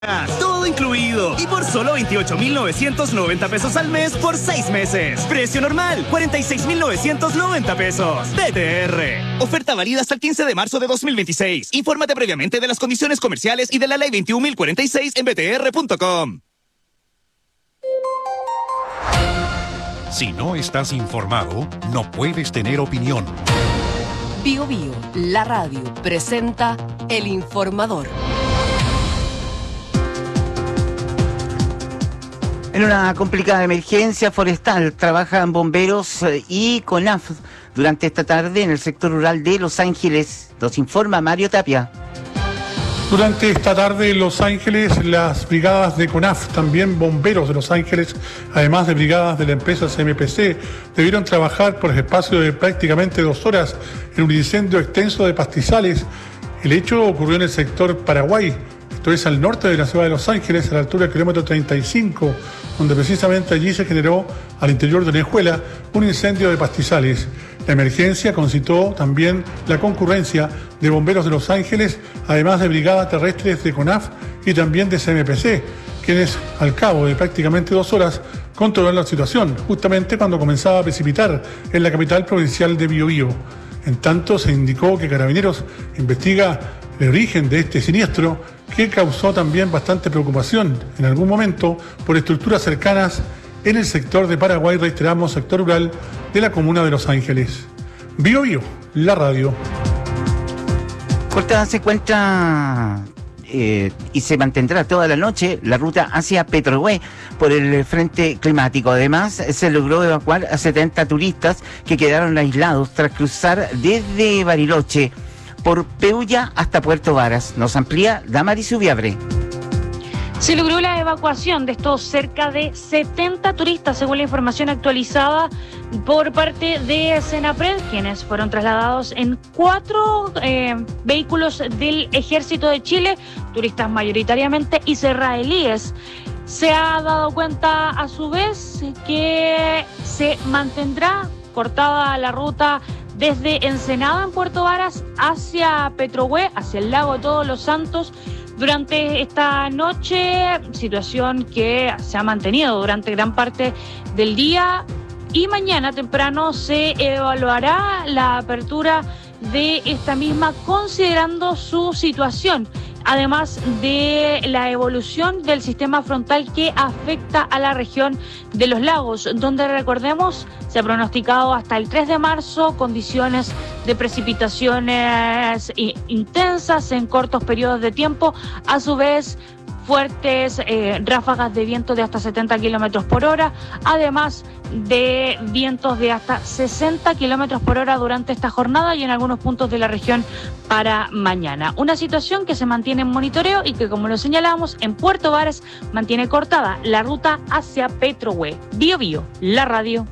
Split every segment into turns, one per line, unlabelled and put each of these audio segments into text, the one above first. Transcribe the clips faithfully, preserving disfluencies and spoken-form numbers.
Todo incluido y por solo veintiocho mil novecientos noventa pesos al mes por seis meses. Precio normal, cuarenta y seis mil novecientos noventa pesos. D T R. Oferta válida hasta el quince de marzo de dos mil veintiséis. Infórmate previamente de las condiciones comerciales y de la ley veintiún mil cuarenta y seis en b t r punto com.
Si no estás informado, no puedes tener opinión.
Bio Bio, la radio, presenta El Informador.
En una complicada emergencia forestal trabajan bomberos y CONAF durante esta tarde en el sector rural de Los Ángeles. Nos informa Mario Tapia.
Durante esta tarde en Los Ángeles, las brigadas de CONAF, también bomberos de Los Ángeles, además de brigadas de la empresa C M P C, debieron trabajar por el espacio de prácticamente dos horas en un incendio extenso de pastizales. El hecho ocurrió en el sector Paraguay, esto es al norte de la ciudad de Los Ángeles, a la altura del kilómetro treinta y cinco, donde precisamente allí se generó, al interior de Orejuela, un incendio de pastizales. La emergencia concitó también la concurrencia de bomberos de Los Ángeles, además de brigadas terrestres de CONAF y también de C M P C, quienes al cabo de prácticamente dos horas controlaron la situación, justamente cuando comenzaba a precipitar en la capital provincial de Biobío. En tanto, se indicó que Carabineros investiga el origen de este siniestro, que causó también bastante preocupación en algún momento por estructuras cercanas en el sector de Paraguay, reiteramos, sector rural de la comuna de Los Ángeles. Bio Bio, la radio.
Cortada se encuentra eh, y se mantendrá toda la noche la ruta hacia Petrohue por el frente climático. Además, se logró evacuar a setenta turistas que quedaron aislados tras cruzar desde Bariloche por Peulla hasta Puerto Varas. Nos amplía Damaris Ubiabre.
Se logró la evacuación de estos cerca de setenta turistas, según la información actualizada por parte de Senapred, quienes fueron trasladados en cuatro eh, vehículos del Ejército de Chile, turistas mayoritariamente israelíes. Se ha dado cuenta a su vez que se mantendrá cortada la ruta desde Ensenada en Puerto Varas hacia Petrohue, hacia el lago de Todos los Santos, durante esta noche, situación que se ha mantenido durante gran parte del día, y mañana temprano se evaluará la apertura de esta misma considerando su situación, además de la evolución del sistema frontal que afecta a la región de los lagos, donde, recordemos, se ha pronosticado hasta el tres de marzo condiciones de precipitaciones intensas en cortos periodos de tiempo, a su vez fuertes eh, ráfagas de viento de hasta setenta kilómetros por hora, además de vientos de hasta sesenta kilómetros por hora durante esta jornada y en algunos puntos de la región para mañana. Una situación que se mantiene en monitoreo y que, como lo señalamos, en Puerto Varas mantiene cortada la ruta hacia Petrohue. Bio Bio, la radio.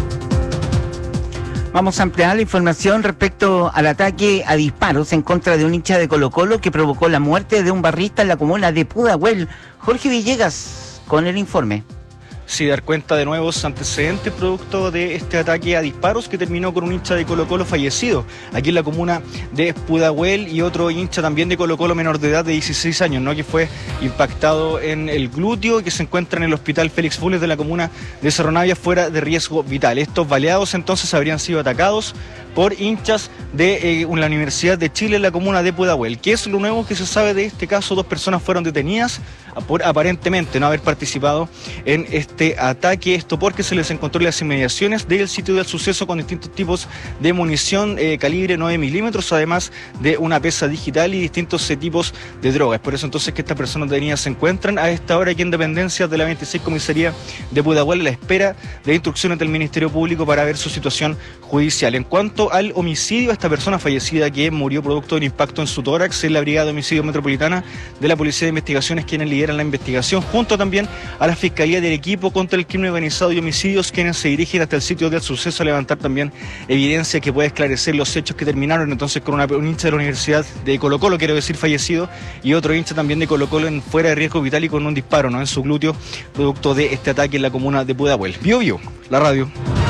Vamos a ampliar la información respecto al ataque a disparos en contra de un hincha de Colo-Colo que provocó la muerte de un barrista en la comuna de Pudahuel. Jorge Villegas con el informe.
Sí, dar cuenta de nuevos antecedentes producto de este ataque a disparos que terminó con un hincha de Colo-Colo fallecido aquí en la comuna de Pudahuel y otro hincha también de Colo-Colo menor de edad de dieciséis años, ¿no? Que fue impactado en el glúteo y que se encuentra en el hospital Félix Funes de la comuna de Cerro Navia fuera de riesgo vital. Estos baleados entonces habrían sido atacados por hinchas de eh, la Universidad de Chile en la comuna de Pudahuel. ¿Qué es lo nuevo que se sabe de este caso? Dos personas fueron detenidas por aparentemente no haber participado en este ataque, esto porque se les encontró en las inmediaciones del sitio del suceso con distintos tipos de munición eh, calibre nueve milímetros, además de una pesa digital y distintos eh, tipos de drogas. Por eso entonces que estas personas detenidas se encuentran a esta hora aquí en dependencias de la veintiséis Comisaría de Pudahuel a la espera de instrucciones del Ministerio Público para ver su situación judicial. En cuanto al homicidio, esta persona fallecida que murió producto de un impacto en su tórax, en la Brigada de Homicidio Metropolitana de la Policía de Investigaciones, quienes lideran la investigación, junto también a la Fiscalía del Equipo contra el Crimen Organizado y Homicidios, quienes se dirigen hasta el sitio del suceso a levantar también evidencia que puede esclarecer los hechos que terminaron entonces con una, un hincha de la Universidad de Colo-Colo, quiero decir fallecido, y otro hincha también de Colo-Colo en fuera de riesgo vital y con un disparo, ¿no?, en su glúteo, producto de este ataque en la comuna de Pudahuel. Bio Bio, la radio.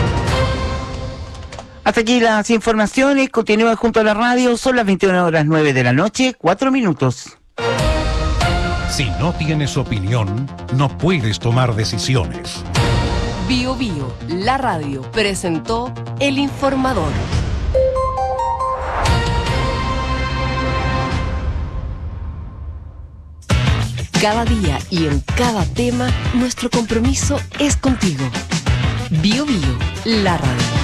Hasta aquí las informaciones, continúan junto a la radio, son las veintiuna horas nueve de la noche, cuatro minutos.
Si no tienes opinión, no puedes tomar decisiones.
Bio Bio, la radio, presentó El Informador. Cada día y en cada tema, nuestro compromiso es contigo. Bio Bio, la radio.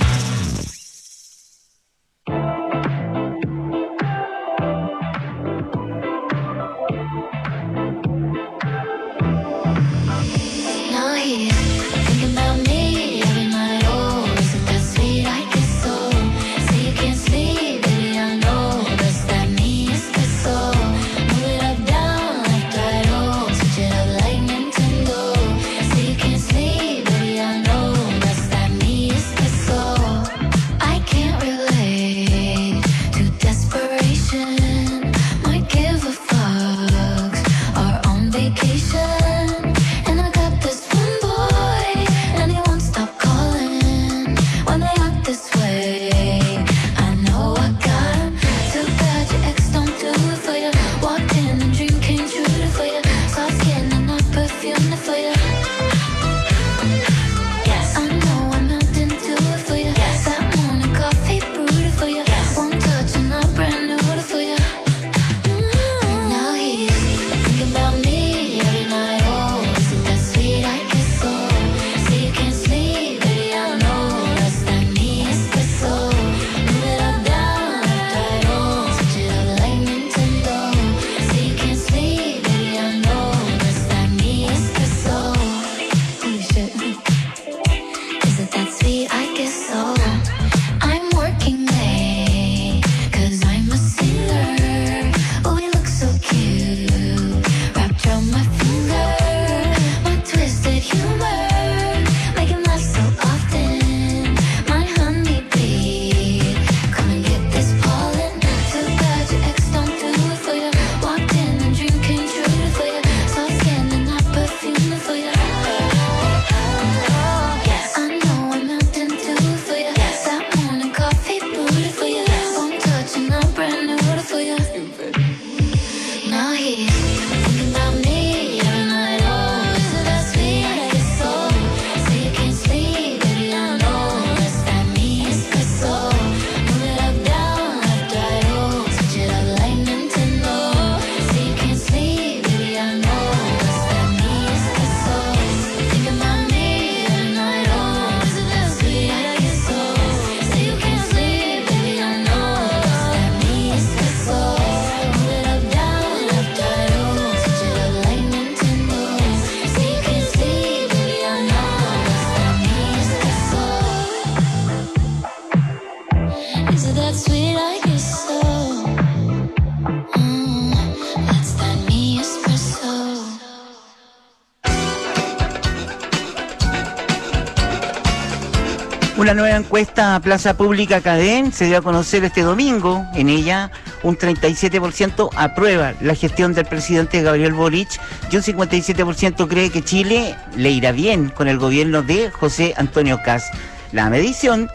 Una nueva encuesta a Plaza Pública Cadén se dio a conocer este domingo. En ella, un treinta y siete por ciento aprueba la gestión del presidente Gabriel Boric y un cincuenta y siete por ciento cree que Chile le irá bien con el gobierno de José Antonio Kast. La medición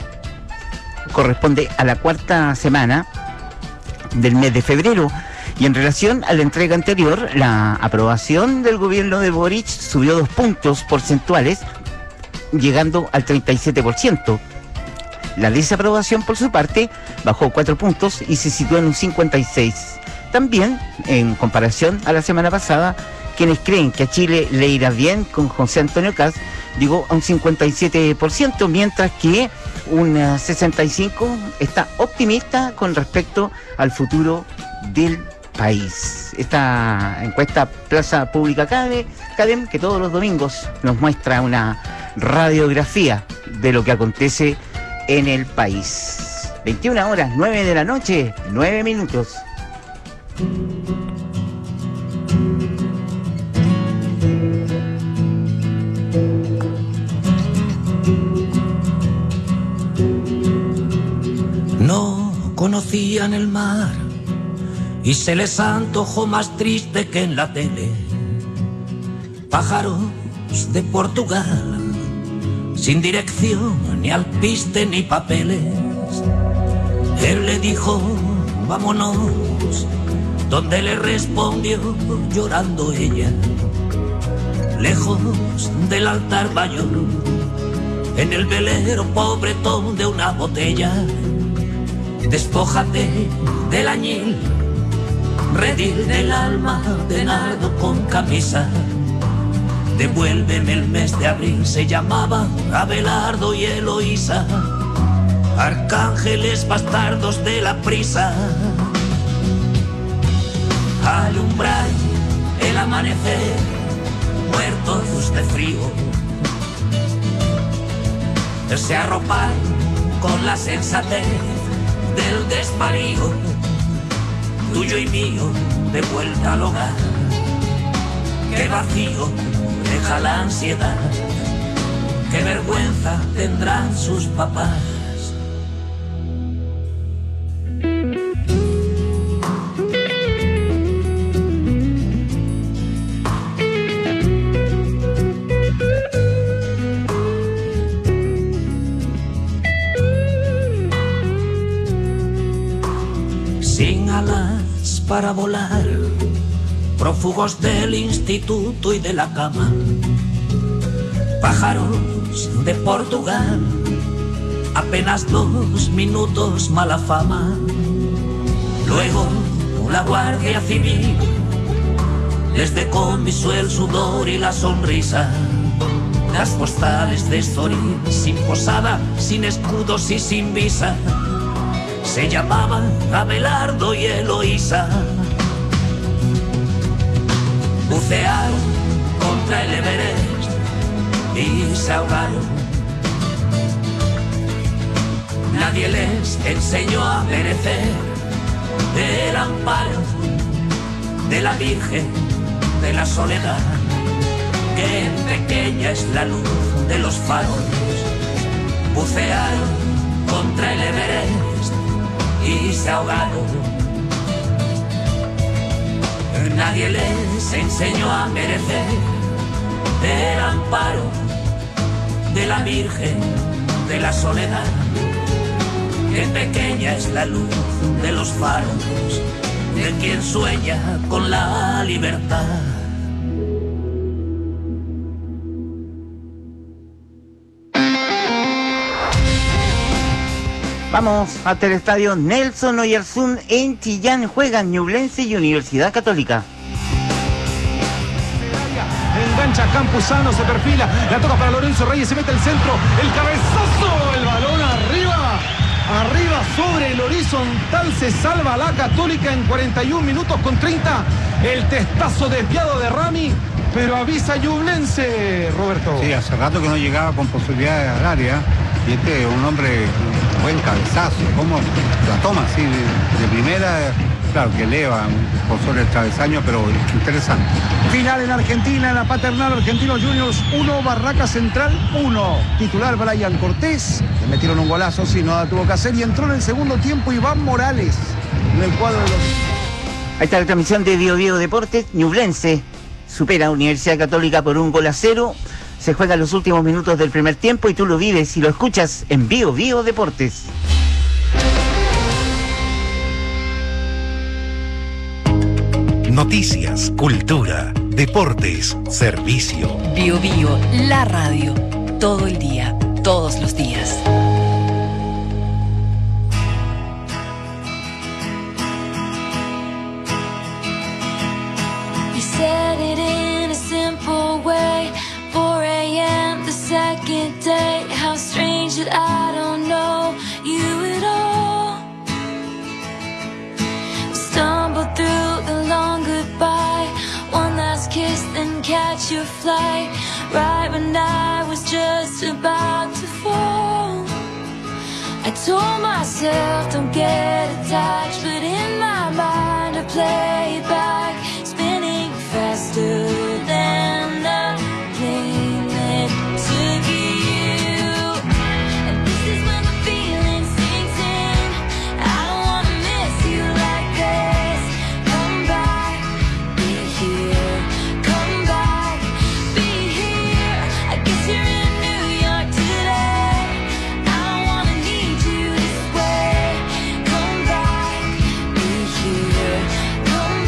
corresponde a la cuarta semana del mes de febrero. Y en relación a la entrega anterior, la aprobación del gobierno de Boric subió dos puntos porcentuales, llegando al treinta y siete por ciento. La desaprobación, por su parte, bajó cuatro puntos y se situó en un cincuenta y seis por ciento. También, en comparación a la semana pasada, quienes creen que a Chile le irá bien con José Antonio Kast llegó a un cincuenta y siete por ciento, mientras que un sesenta y cinco por ciento está optimista con respecto al futuro del país. Esta encuesta Plaza Pública Cadem, que todos los domingos nos muestra una radiografía de lo que acontece en el país. veintiuna horas, nueve de la noche, nueve minutos.
No conocían el mar y se les antojó más triste que en la tele. Pájaros de Portugal, sin dirección, ni alpiste, ni papeles. Él le dijo, vámonos, donde le respondió llorando ella, lejos del altar mayor, en el velero pobretón de una botella. Despójate del añil, redil del alma de nardo con camisa. Devuélveme el mes de abril, se llamaban Abelardo y Eloísa, arcángeles bastardos de la prisa. Alumbrar el amanecer, muertos de frío, se arropan con la sensatez del desvarío, tuyo y mío, de vuelta al hogar. Qué vacío deja la ansiedad, qué vergüenza tendrán sus papás. Sin alas para volar, prófugos del instituto y de la cama, pájaros de Portugal, apenas dos minutos mala fama. Luego la Guardia Civil les decomisó el sudor y la sonrisa. Las postales de Estoril, sin posada, sin escudos y sin visa, se llamaban Abelardo y Eloísa. Bucearon contra el Everest y se ahogaron. Nadie les enseñó a merecer el amparo de la Virgen de la Soledad. Qué pequeña es la luz de los faros. Bucearon contra el Everest y se ahogaron. Nadie les enseñó a merecer el amparo de la Virgen de la Soledad. Qué pequeña es la luz de los faros de quien sueña con la libertad.
Vamos hasta el estadio Nelson Oyarzún en Chillán. Juegan Ñublense y Universidad Católica.
Engancha Campuzano, se perfila, la toca para Lorenzo Reyes, se mete el centro, el cabezazo, el balón arriba, arriba sobre el horizontal, se salva la Católica en cuarenta y un minutos con treinta, el testazo desviado de Rami, pero avisa Ñublense, Roberto.
Sí, hace rato que no llegaba con posibilidades al área, y este es un hombre, un buen cabezazo, como la toma así de, de primera. Claro, que eleva por sobre el travesaño, pero interesante.
Final en Argentina, en la Paternal, Argentinos Juniors uno, Barraca Central uno. Titular Brian Cortés, le metieron un golazo, sí, no la tuvo que hacer, y entró en el segundo tiempo Iván Morales en el cuadro de los...
Ahí está la transmisión de Bio Bio Deportes. Ñublense supera a Universidad Católica por un gol a cero. Se juegan los últimos minutos del primer tiempo y tú lo vives y lo escuchas en Bio Bio Deportes.
Noticias, cultura, deportes, servicio.
Bio Bio, la radio. Todo el día, todos los días.
You said it in a simple way. four a.m. the second day. How strange that I don't know you at all. Stumble through the long goodbye, one last kiss, then catch your flight, right when I was just about to fall. I told myself don't get attached, but in my mind I play it back, spinning faster than the plane that took you. And this is when the feeling sinks in, I don't wanna miss you like this. Come back, be here, come back, be here. I guess you're in New York today, I don't wanna need you this way. Come back, be here, come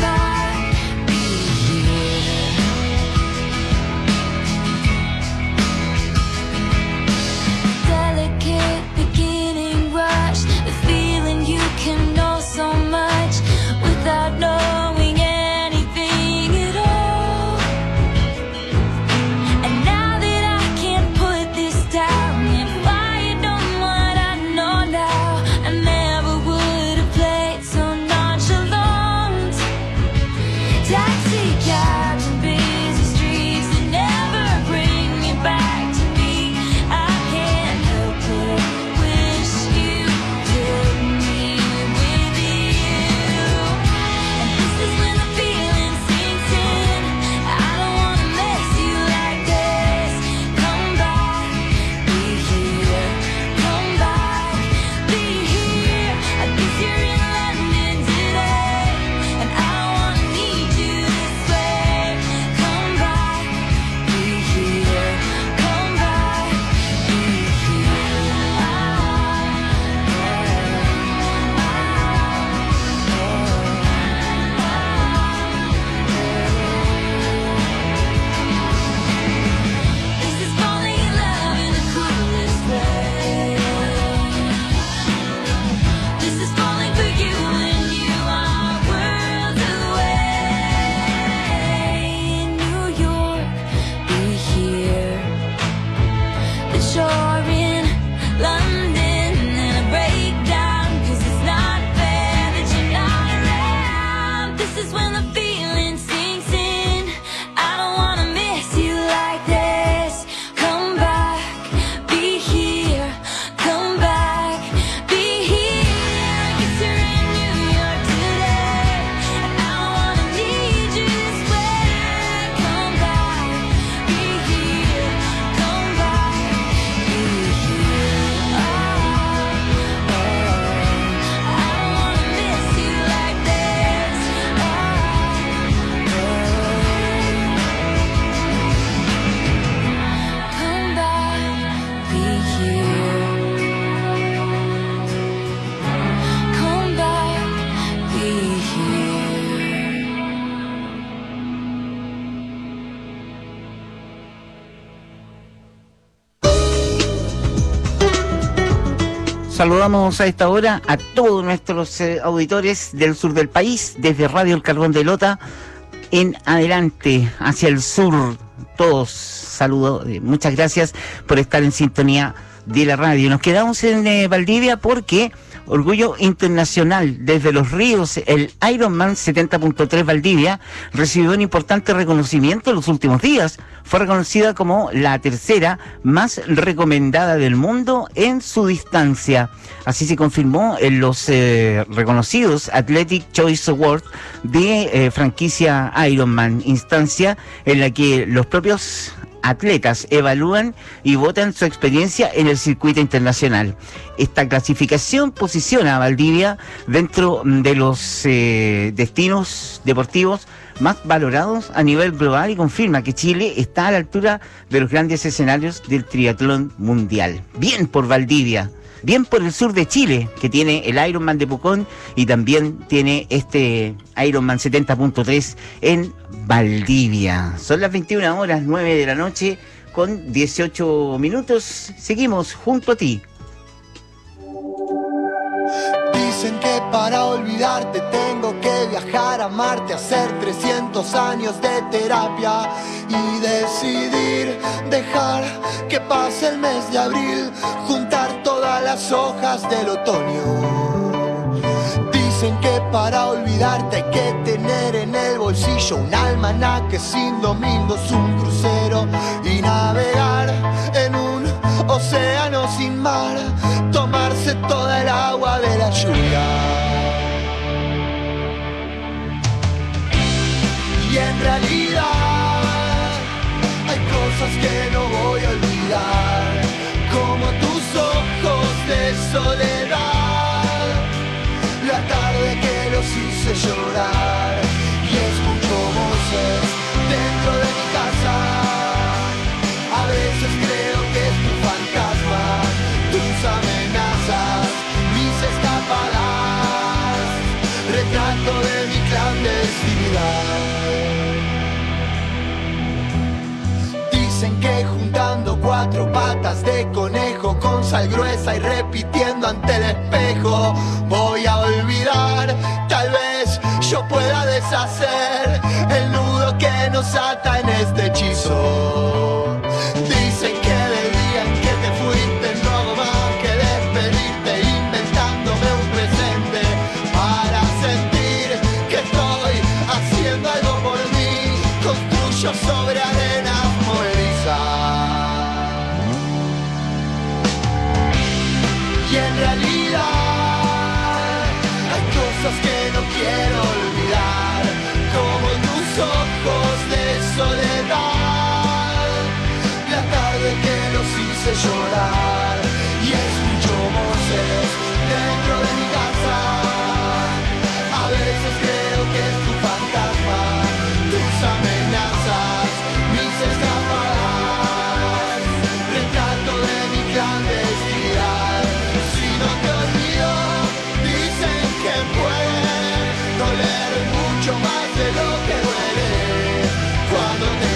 Saludamos a esta hora a todos nuestros eh, auditores del sur del país, desde Radio El Carbón de Lota en adelante, hacia el sur. Todos saludos, eh, muchas gracias por estar en sintonía de la radio. Nos quedamos en eh, Valdivia porque Orgullo Internacional desde los ríos, el Ironman setenta punto tres Valdivia recibió un importante reconocimiento en los últimos días. Fue reconocida como la tercera más recomendada del mundo en su distancia. Así se confirmó en los eh, reconocidos Athletic Choice Awards de eh, franquicia Ironman, instancia en la que los propios atletas evalúan y votan su experiencia en el circuito internacional. Esta clasificación posiciona a Valdivia dentro de los eh, destinos deportivos más valorados a nivel global y confirma que Chile está a la altura de los grandes escenarios del triatlón mundial. Bien por Valdivia, bien por el sur de Chile, que tiene el Ironman de Pucón y también tiene este Ironman setenta punto tres en Valdivia. Son las veintiuna horas, nueve de la noche con dieciocho minutos. Seguimos junto a ti.
Dicen que para olvidarte tengo que viajar a Marte, hacer trescientos años de terapia y decidir dejar que pase el mes de abril, juntar todas las hojas del otoño. Dicen que para olvidarte hay que tener en el bolsillo un almanaque sin domingos, un crucero y navegar en un océano sin mar, tomarse toda el agua de la lluvia. Y en realidad hay cosas que no voy a olvidar, como tus ojos de soledad, la tarde que los hice llorar, y escucho voces dentro de mi casa. A veces creo que es tu fantasma, tus amenazas, mis escapadas, retrato de mi clandestinidad. Dicen que juntando cuatro patas de conejo con sal gruesa y repitiendo ante el espejo voy a olvidar. Tal vez yo pueda deshacer el nudo que nos ata en este hechizo. Dicen que del día en que te fuiste no hago más que despedirte, inventándome un presente para sentir que estoy haciendo algo por mí. Construyo sobre arenas movedizas. Y en realidad hay cosas que no quiero olvidar, como tus ojos de soledad, la tarde que los hice llorar, y escucho voces dentro de mi casa. A veces creo que es tu fantasma, tus amenazas, mis escapadas, retrato de mi clandestinidad. Si no te olvido, dicen que puede doler mucho más de lo que duele cuando te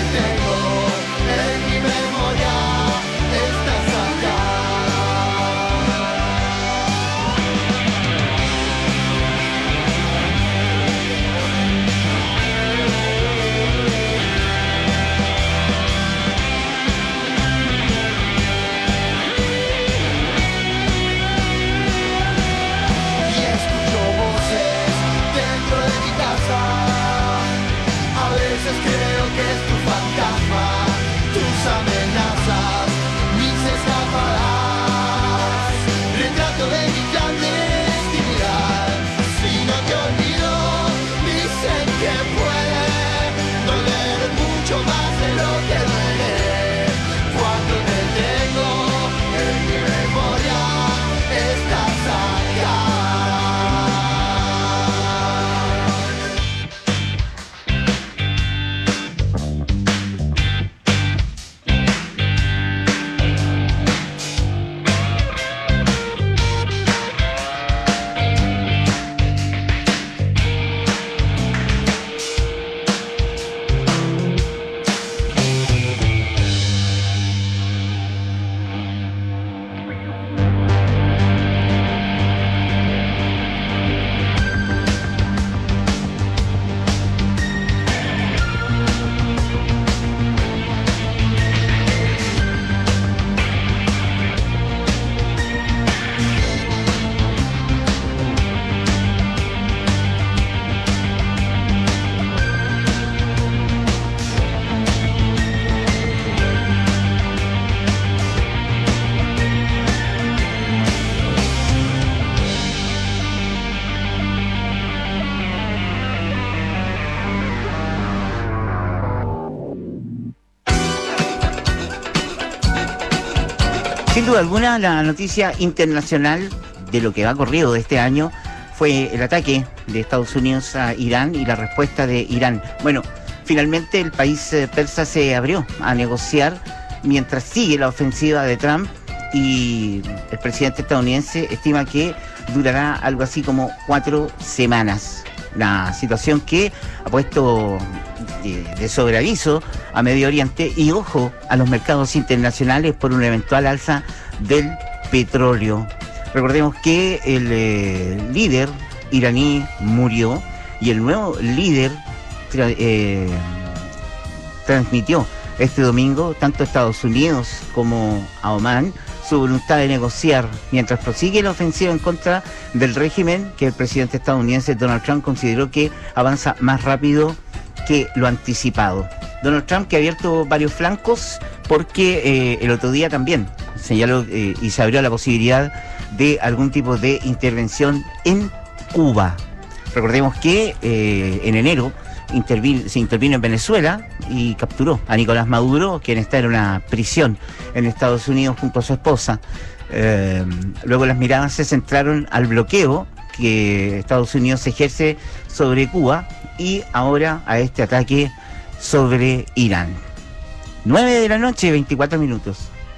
Sin duda alguna, la noticia internacional de lo que va corrido de este año fue el ataque de Estados Unidos a Irán y la respuesta de Irán. Bueno, finalmente el país eh, persa se abrió a negociar mientras sigue la ofensiva de Trump, y el presidente estadounidense estima que durará algo así como cuatro semanas. La situación que ha puesto de, de sobreaviso a Medio Oriente y ojo a los mercados internacionales por una eventual alza del petróleo. Recordemos que el eh, líder iraní murió y el nuevo líder tra- eh, transmitió este domingo tanto a Estados Unidos como a Omán su voluntad de negociar mientras prosigue la ofensiva en contra del régimen que el presidente estadounidense Donald Trump consideró que avanza más rápido que lo anticipado. Donald Trump, que ha abierto varios flancos porque eh, el otro día también señaló eh, y se abrió la posibilidad de algún tipo de intervención en Cuba. Recordemos que eh, en enero intervino, se intervino en Venezuela y capturó a Nicolás Maduro, quien está en una prisión en Estados Unidos junto a su esposa. Eh, luego las miradas se centraron al bloqueo que Estados Unidos ejerce sobre Cuba y ahora a este ataque sobre Irán. nueve de la noche, veinticuatro minutos.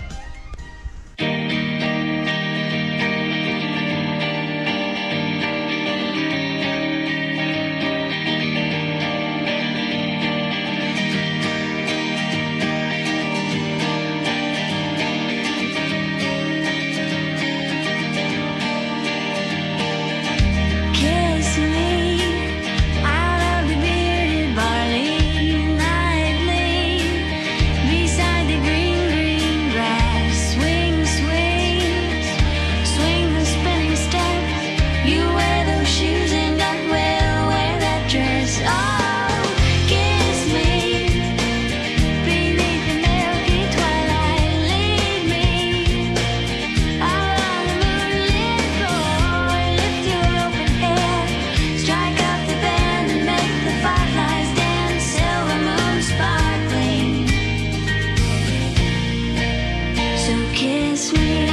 Kiss me out of the bearded barley nightly, beside the green, green grass. Swing, swing, swing the spinning step. You wear those shoes and I will wear that dress. Oh, kiss me beneath the milky twilight. Lead me out on the moonlit floor. Lift your open hair, strike up the band and make the fireflies dance. Silver moon sparkling, so kiss me.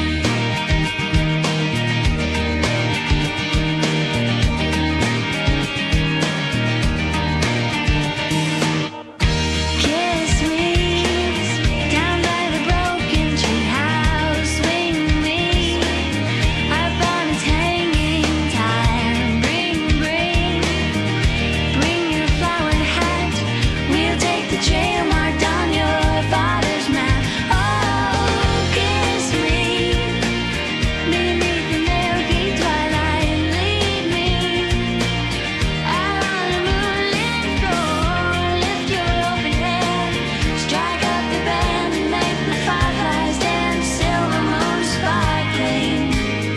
Kiss me down by the broken tree house. Swing me up on its hanging tire. Bring, bring, bring your flowered hat. We'll take the trail marked on your father's map. Oh, kiss me beneath the milky twilight. Lead me out on the moonlit floor. Lift your open hair, strike up the band and make the fireflies dance. Silver moon sparkling,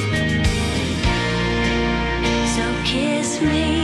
so kiss me.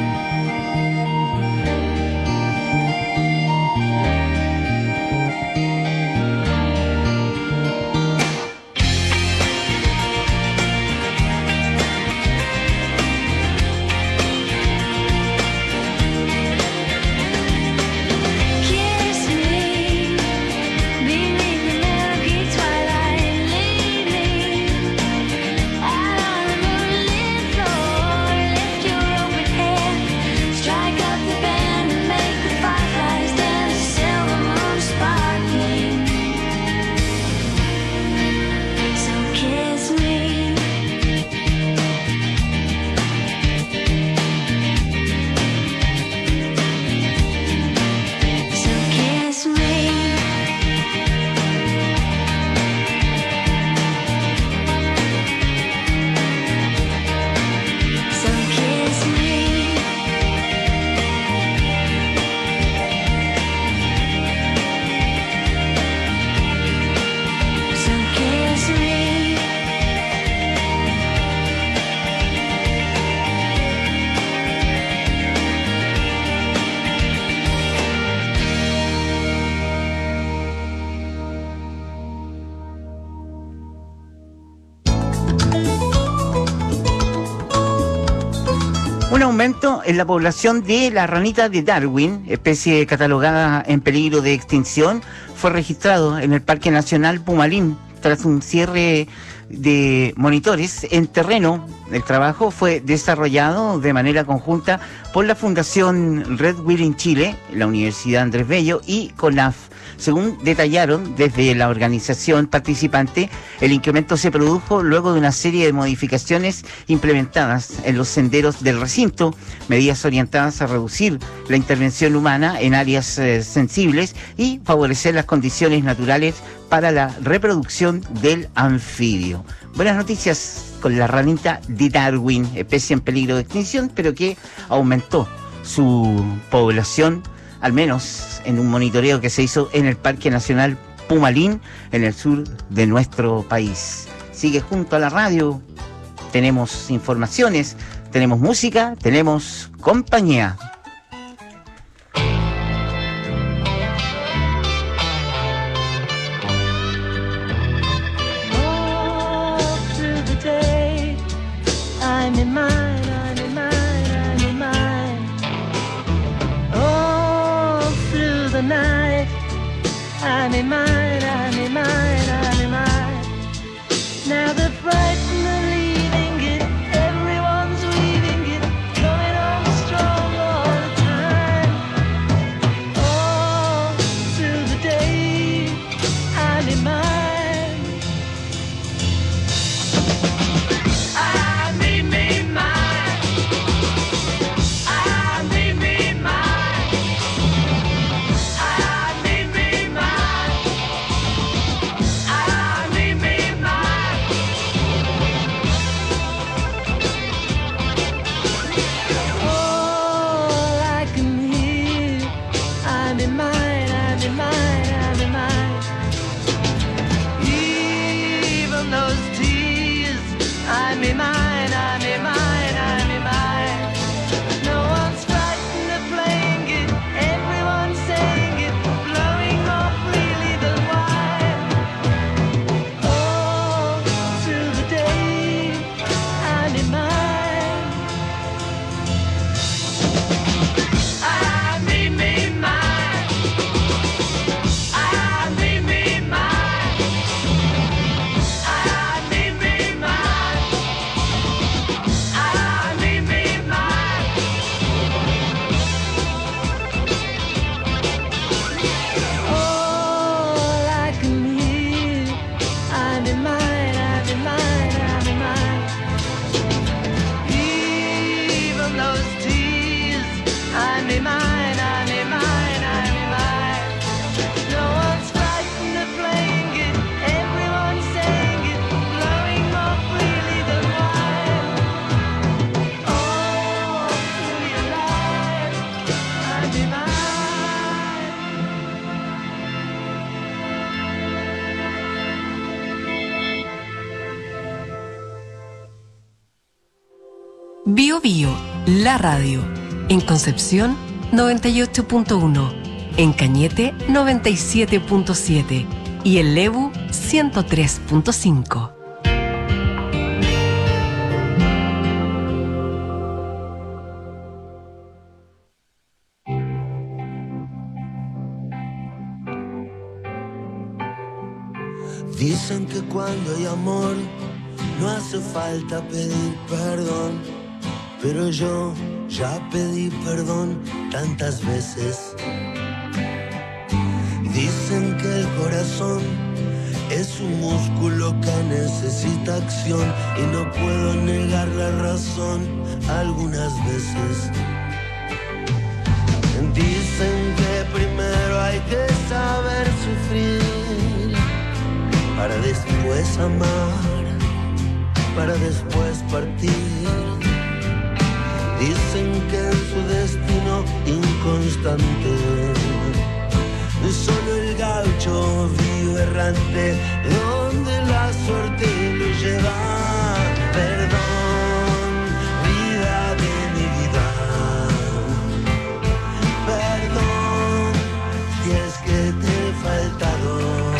Kiss me beneath the milky twilight. Lead me out on the moonlit floor. Lift your open hair, strike up the band and make the fireflies dance. Silver moon sparkling, so kiss me. So kiss me. So kiss me. So kiss me.
Un aumento en la población de la ranita de Darwin, especie catalogada en peligro de extinción, fue registrado en el Parque Nacional Pumalín, tras un cierre de monitores en terreno. El trabajo fue desarrollado de manera conjunta por la Fundación Red Wheel en Chile, la Universidad Andrés Bello y CONAF. Según detallaron desde la organización participante, el incremento se produjo luego de una serie de modificaciones implementadas en los senderos del recinto, medidas orientadas a reducir la intervención humana en áreas eh, sensibles y favorecer las condiciones naturales para la reproducción del anfibio. Buenas noticias con la ranita de Darwin, especie en peligro de extinción, pero que aumentó su población, al menos en un monitoreo que se hizo en el Parque Nacional Pumalín, en el sur de nuestro país. Sigue junto a la radio, tenemos informaciones, tenemos música, tenemos compañía.
I'm in mine, I'm in mine, I'm in mine. All through the night, I'm in mine, I'm in mine, I'm in mine. Now the frightened are leaving it, everyone's leaving it, coming on strong all the time. All through the day, I'm in mine.
Bio Bio, la radio. En Concepción, noventa y ocho punto uno. En Cañete, noventa y siete punto siete. Y en Lebu, ciento tres punto cinco.
Dicen que cuando hay amor no hace falta pedir perdón, pero yo ya pedí perdón tantas veces. Dicen que el corazón es un músculo que necesita acción y no puedo negar la razón algunas veces. Dicen que primero hay que saber sufrir para después amar, para después partir. Dicen que en su destino inconstante solo el gaucho vive errante, donde la suerte lo lleva. Perdón, vida de mi vida. Perdón, si es que te he faltado.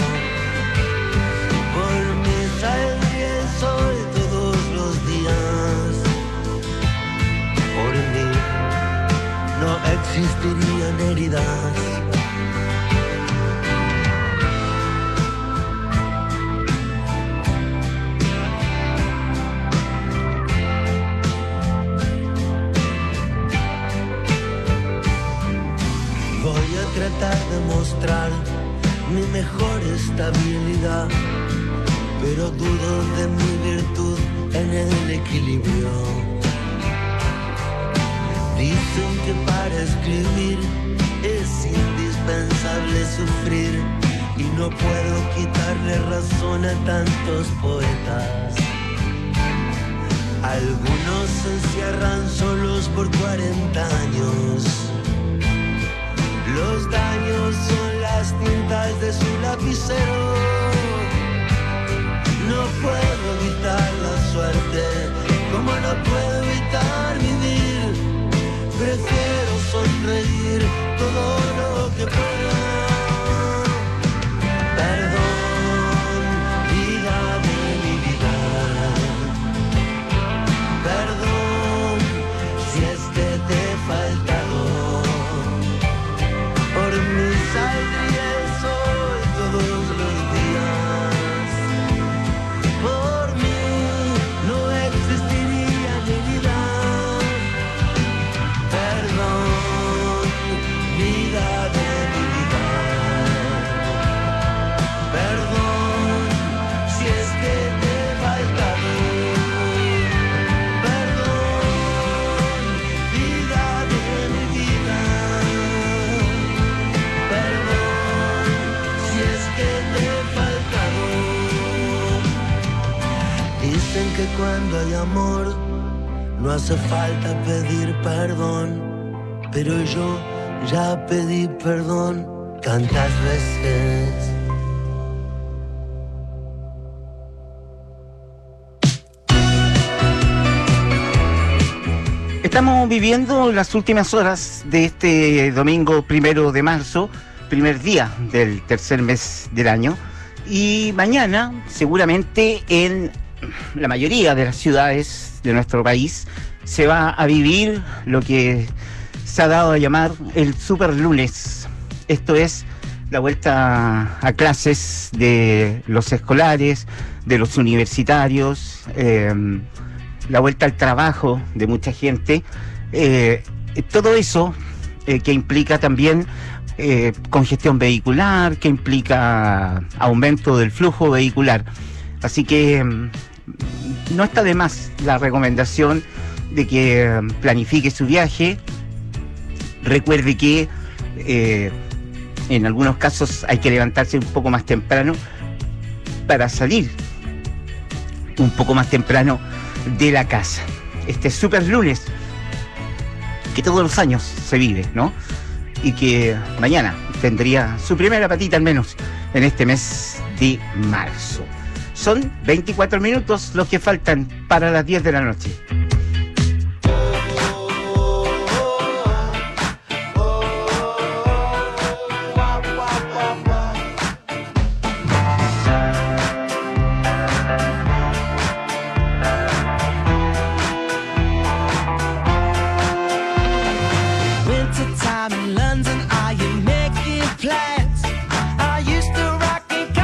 Por mí saldría el sol todos los días. Por mí no existirían heridas. mi mejor estabilidad, pero dudo de mi virtud en el equilibrio. Dicen que para escribir es indispensable sufrir, y no puedo quitarle razón a tantos poetas. Algunos se encierran solos por cuarenta años. Los daños son las tintas de su lapicero. No puedo evitar la suerte, como no puedo evitar vivir. Prefiero sonreír todo lo que pueda. Perdón, vida de mi vida. Perdón, si es que te he faltado. Por mí saldría el sol todos los días. Por mí no existiría mi vida. Perdón, vida de mi vida. Perdón, si es que te he faltado. Perdón, vida de mi vida. Perdón, si es que te he faltado. Dicen que cuando hay amor no hace falta pedir perdón, pero yo ya pedí perdón tantas veces.
Estamos viviendo las últimas horas de este domingo primero de marzo, primer día del tercer mes del año, y mañana seguramente en la mayoría de las ciudades de nuestro país se va a vivir lo que se ha dado a llamar el super lunes. Esto es la vuelta a clases de los escolares, de los universitarios, eh, la vuelta al trabajo de mucha gente, eh, todo eso eh, que implica también eh, congestión vehicular, que implica aumento del flujo vehicular. Así que eh, no está de más la recomendación de que eh, planifique su viaje. Recuerde que eh, en algunos casos hay que levantarse un poco más temprano para salir un poco más temprano de la casa. Este super lunes que todos los años se vive, ¿no? Y que mañana tendría su primera patita al menos en este mes de marzo. Son veinticuatro minutos los que faltan para las diez de la noche.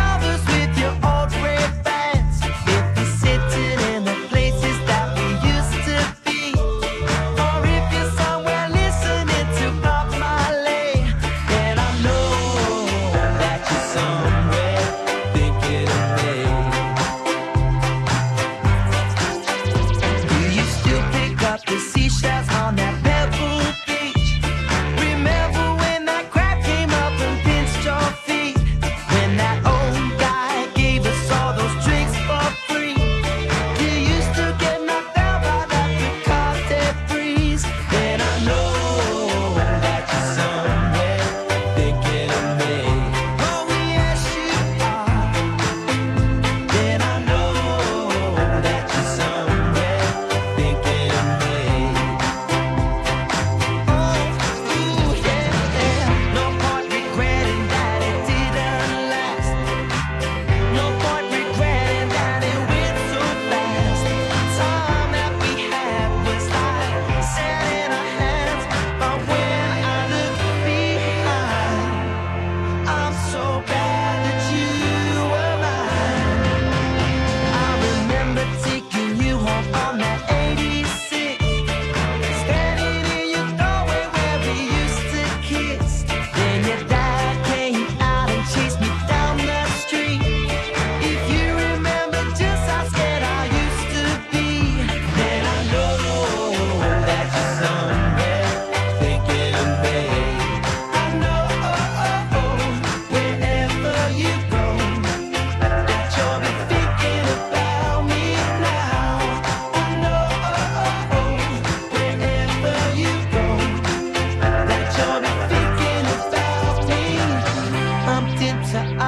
Sitting in the places that we used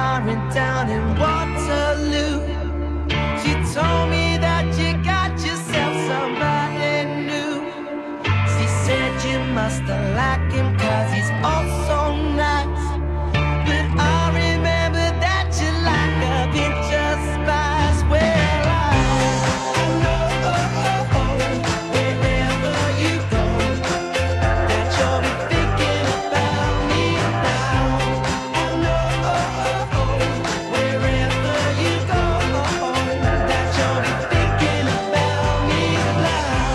firing down in Waterloo. She told me that you got yourself somebody new. She said you must have liked him cause he's all so nice. But I remember that you like a pinch of spice. Well, I, I know wherever you go that you'll be thinking about me now. I know wherever you go that you'll be thinking about me now.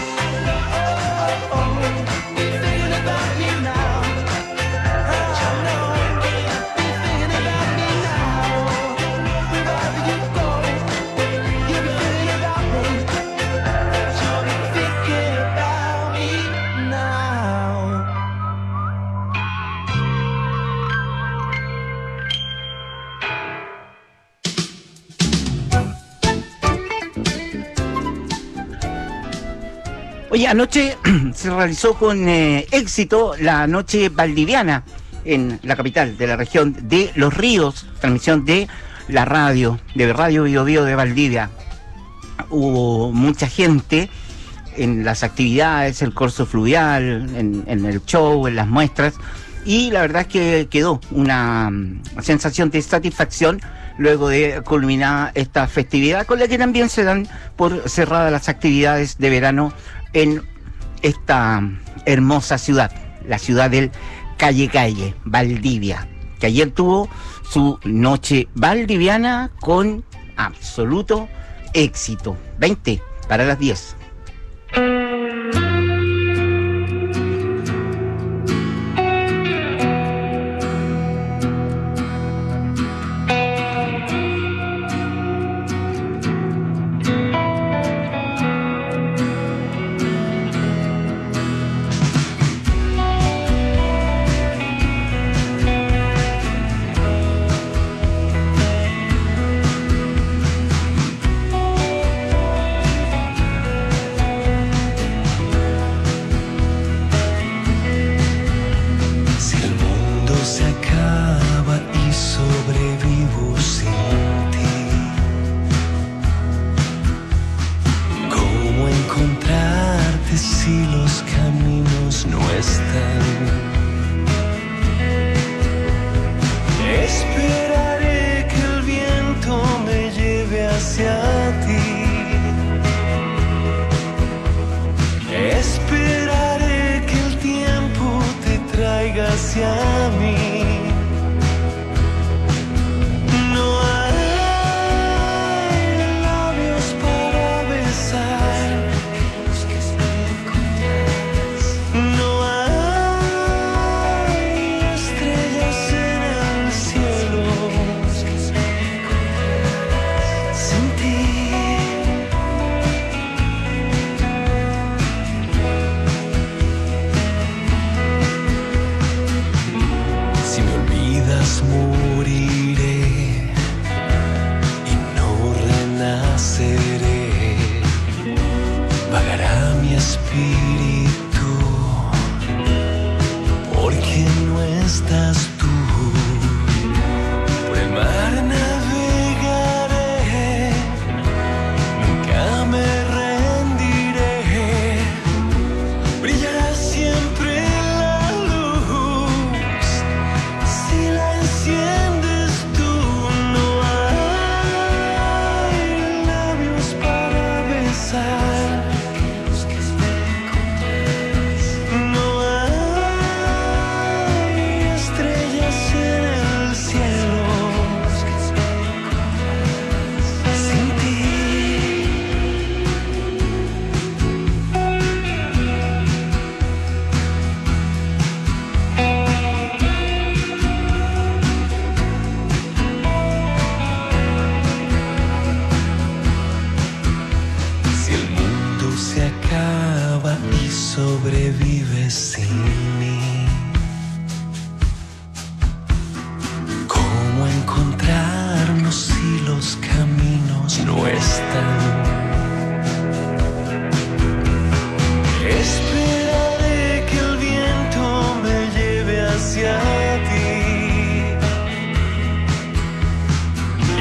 I know be thinking about me now. I know be thinking about me now. Wherever you go, you'll be thinking about me. You'll be thinking about me now.
Oye, anoche se realizó con eh, éxito la noche valdiviana en la capital de la región de Los Ríos, transmisión de la radio, de Radio Bio Bio de Valdivia. Hubo mucha gente en las actividades, el corso fluvial, en, en el show, en las muestras, y la verdad es que quedó una mm, sensación de satisfacción luego de culminar esta festividad, con la que también se dan por cerradas las actividades de verano en esta hermosa ciudad, la ciudad del Calle Calle, Valdivia, que ayer tuvo su noche valdiviana con absoluto éxito. veinte para las diez.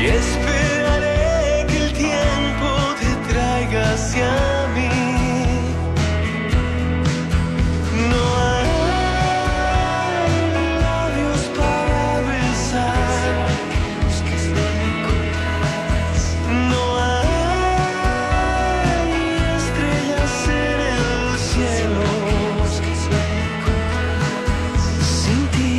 y esperaré que el tiempo te traiga hacia mí. No hay labios para besar, no hay estrellas en el cielo sin ti.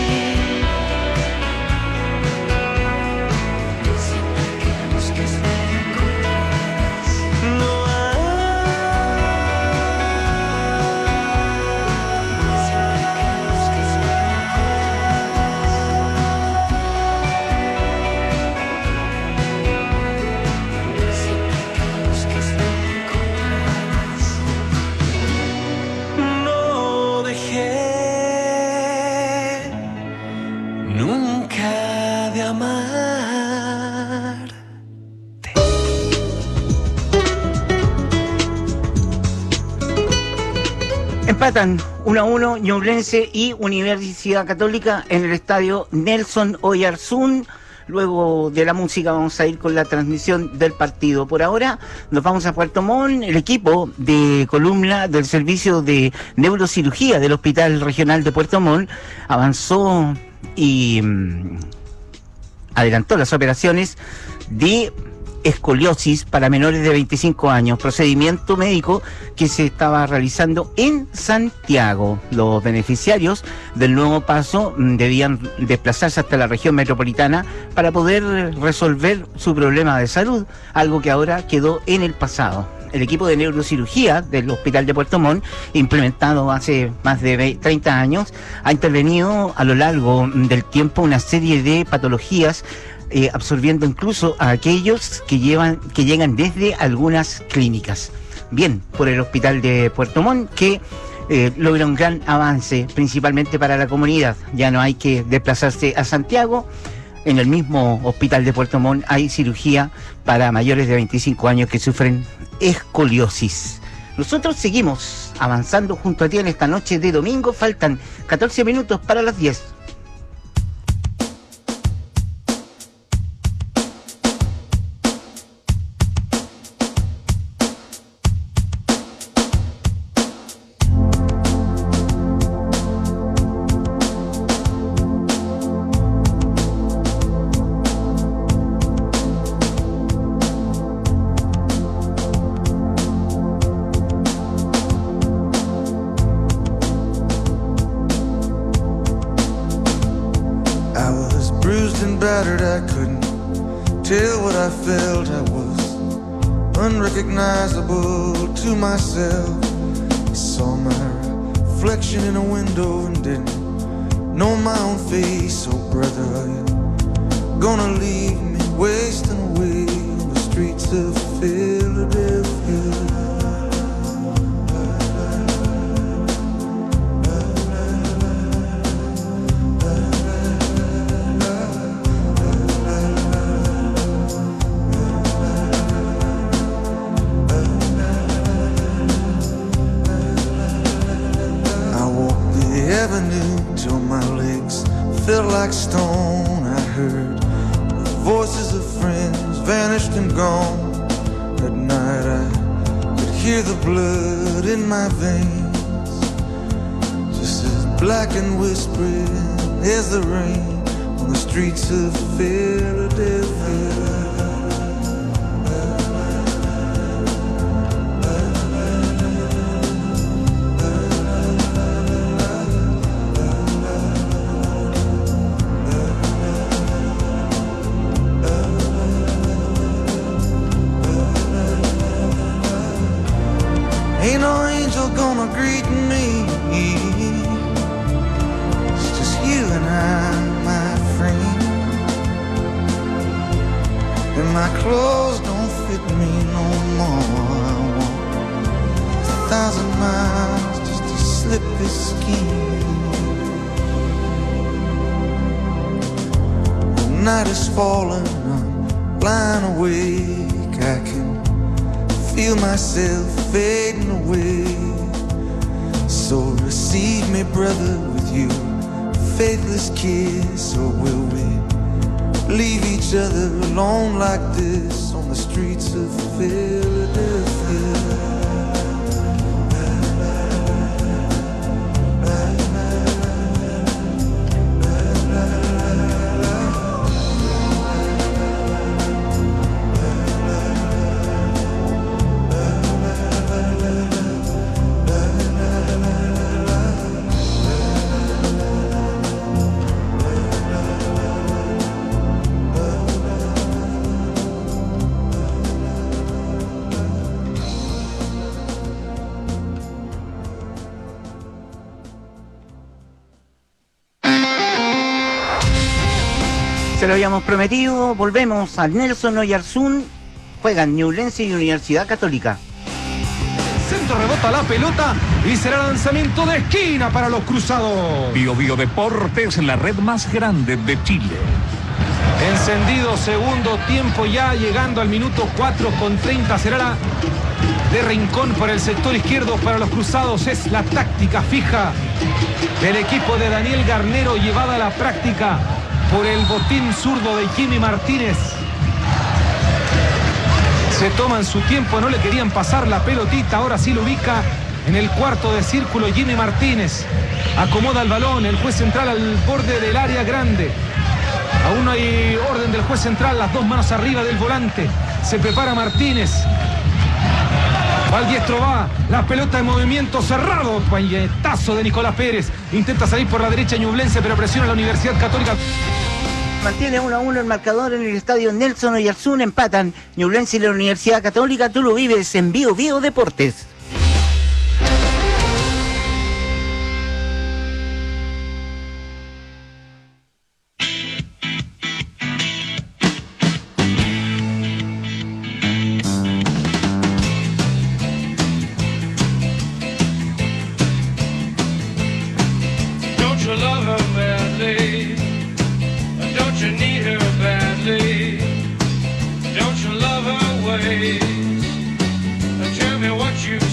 No dejé nunca de amar.
Empatan uno a uno Ñublense y Universidad Católica en el estadio Nelson Oyarzún. Luego de la música vamos a ir con la transmisión del partido. Por ahora nos vamos a Puerto Montt. El equipo de columna del servicio de neurocirugía del Hospital Regional de Puerto Montt avanzó y mmm, adelantó las operaciones de escoliosis para menores de veinticinco años, procedimiento médico que se estaba realizando en Santiago. Los beneficiarios del nuevo paso debían desplazarse hasta la región metropolitana para poder resolver su problema de salud, algo que ahora quedó en el pasado. El equipo de neurocirugía del Hospital de Puerto Montt, implementado hace más de treinta años, ha intervenido a lo largo del tiempo una serie de patologías, Eh, absorbiendo incluso a aquellos que llevan que llegan desde algunas clínicas. Bien, por el Hospital de Puerto Montt, que eh, logra un gran avance, principalmente para la comunidad. Ya no hay que desplazarse a Santiago. En el mismo Hospital de Puerto Montt hay cirugía para mayores de veinticinco años que sufren escoliosis. Nosotros seguimos avanzando junto a ti en esta noche de domingo. Faltan catorce minutos para las diez.
Battered, I couldn't tell what I felt. I was unrecognizable to myself. I saw my reflection in a window and didn't know my own face. Oh brother, are you gonna leave me wasting away on the streets of Philadelphia? Till my legs felt like stone. I heard the voices of friends vanished and gone. At night I could hear the blood in my veins, just as black and whispering as the rain on the streets of Philadelphia. Ain't no angel gonna greet me. It's just you and I, my friend. And my clothes don't fit me no more. I walk a thousand miles just to slip this skin. The night is falling, I'm lying awake. I can feel myself fading away. So receive me, brother, with your faithless kiss, or will we leave each other alone like this on the streets of Philadelphia.
Se lo habíamos prometido, volvemos al Nelson Oyarzún, juegan Ñublense y Universidad Católica.
Centro rebota la pelota y será lanzamiento de esquina para los cruzados.
Bio Bio Deportes, la red más grande de Chile.
Encendido segundo tiempo ya, llegando al minuto cuatro con treinta, será la de Rincón por el sector izquierdo para los cruzados. Es la táctica fija del equipo de Daniel Garnero, llevada a la práctica por el botín zurdo de Jimmy Martínez. Se toman su tiempo, no le querían pasar la pelotita, ahora sí lo ubica en el cuarto de círculo Jimmy Martínez. Acomoda el balón, el juez central al borde del área grande. Aún no hay orden del juez central, las dos manos arriba del volante. Se prepara Martínez. Al diestro va, la pelota en movimiento cerrado. Puñetazo de Nicolás Pérez. Intenta salir por la derecha Ñublense, pero presiona a la Universidad Católica.
Mantiene uno a uno el marcador en el estadio Nelson Oyarzún, empatan Ñublense y la Universidad Católica. Tú lo vives en Bio Bio Deportes.
Tell me what you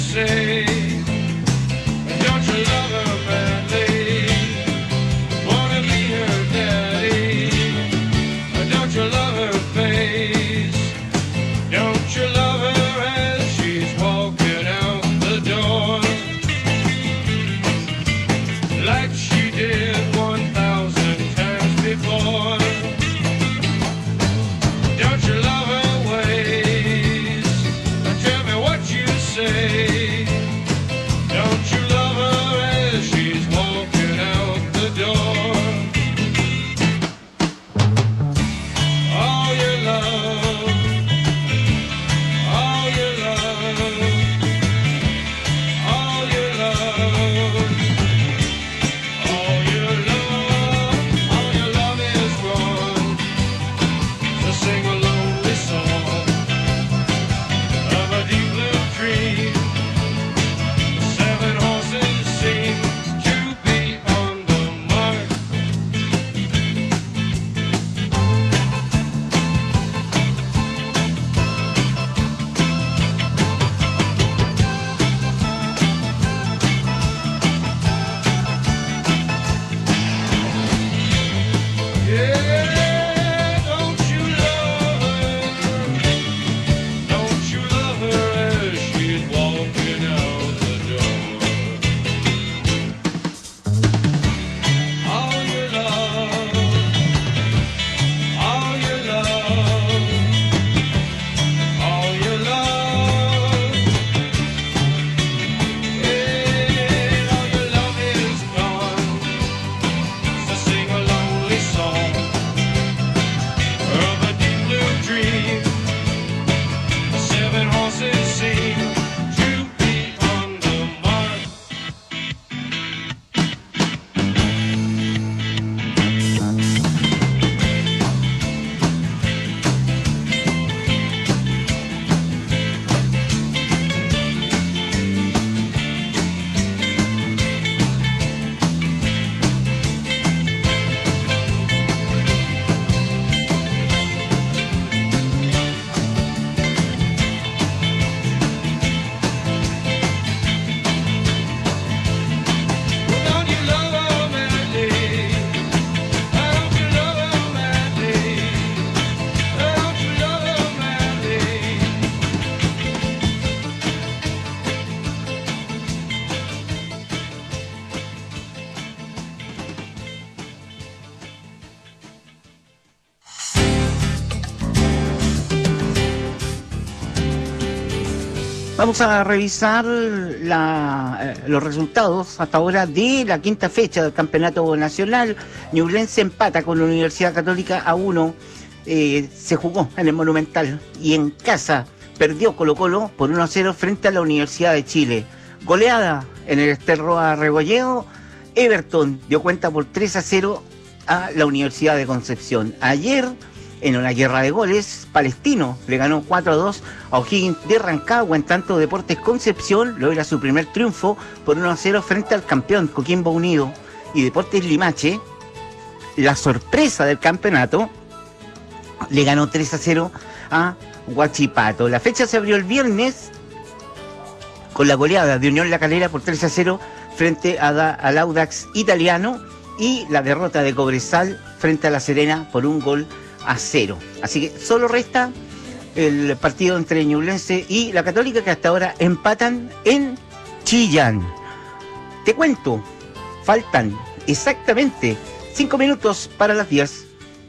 Vamos a revisar la, eh, los resultados hasta ahora de la quinta fecha del campeonato nacional. Ñublense empata con la Universidad Católica a uno. Eh, se jugó en el Monumental y en casa perdió Colo Colo por uno a cero frente a la Universidad de Chile. Goleada en el Ester Roa Regolleo. Everton dio cuenta por tres a cero a la Universidad de Concepción. Ayer, en una guerra de goles, Palestino le ganó cuatro a dos a O'Higgins de Rancagua, en tanto Deportes Concepción logra su primer triunfo por uno a cero frente al campeón Coquimbo Unido. Y Deportes Limache, la sorpresa del campeonato, le ganó tres a cero a Huachipato. La fecha se abrió el viernes con la goleada de Unión La Calera por tres a cero frente a da, al Audax italiano, y la derrota de Cobresal frente a La Serena por un gol a cero. Así que solo resta el partido entre Ñublense y la Católica, que hasta ahora empatan en Chillán. Te cuento, faltan exactamente cinco minutos para las diez.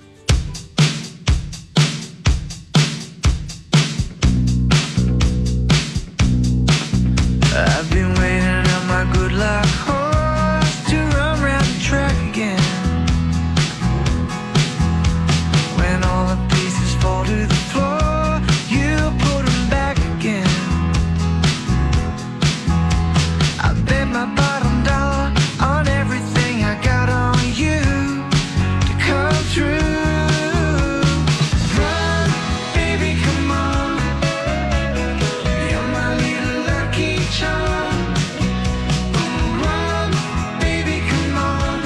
I've been waiting on my good luck horse to run round the track again. When all the pieces fall to the floor, you put them back again. I bet my bottom dollar on everything I got on you to come through. Run, baby, come on. You're my little lucky charm. Run, baby, come on.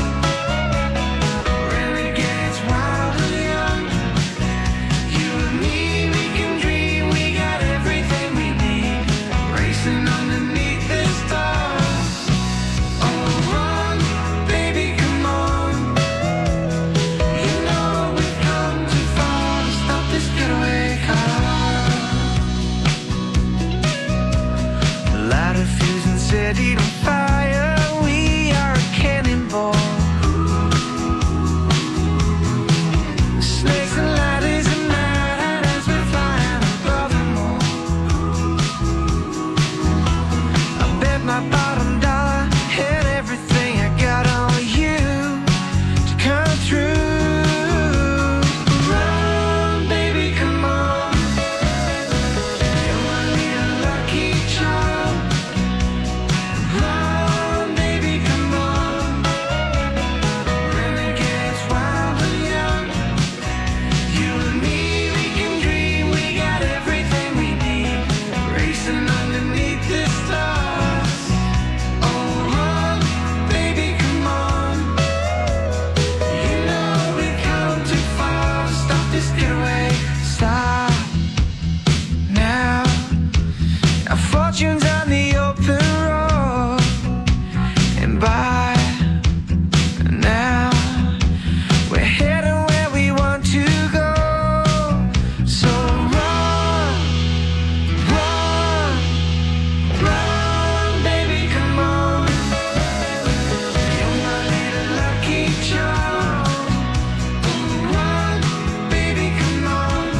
Renegades, wild and young. You and me, we can dream. We got everything we need. Racing underneath the stars. Oh, run, baby, come on. You know we've come too far to stop this getaway car. Light a fuse and set it on fire. We are a cannonball. Snakes and ladders and night as we're flying above them all. I bet my bottom dollar and everything I got on you to come through. Run, baby, come on. You're my little lucky charm. Run, baby, come on. Renegades, wild and young. You and me, we can dream. We got everything we need. Racing underneath the stars. Oh, run, baby, come on. You know we've come too far to stop this getaway. Stop now. Our fortune's on the open road, and by now we're heading where we want to go. So run, run, run, baby, come on. You're my little lucky charm. Run, baby, come on.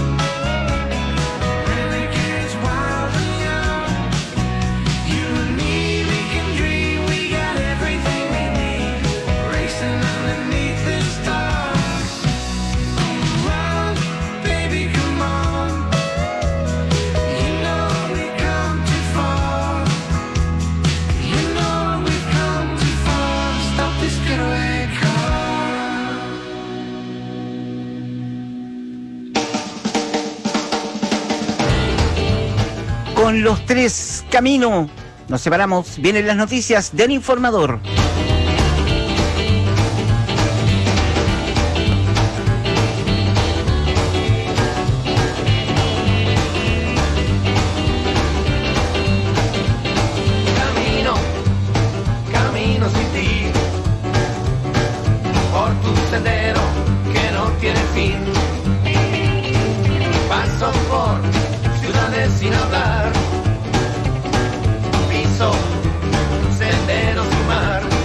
Renegades, wild and young. You and me, we can dream. We got everything we need. Racing underneath the stars. Run, baby, come on. You know we've come too far. You know we've come too far to stop this getaway car.
Con los tres caminos nos separamos. Vienen las noticias del informador.
Camino, camino sin ti, por tu sendero que no tiene fin. Paso por ciudades sin hablar, piso senderos sin mar.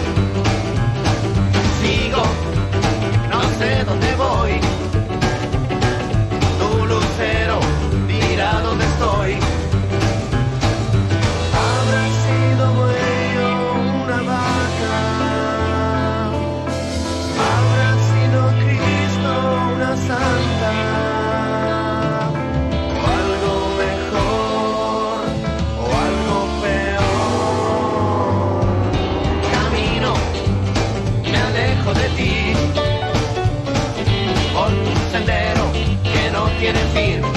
tiene fin.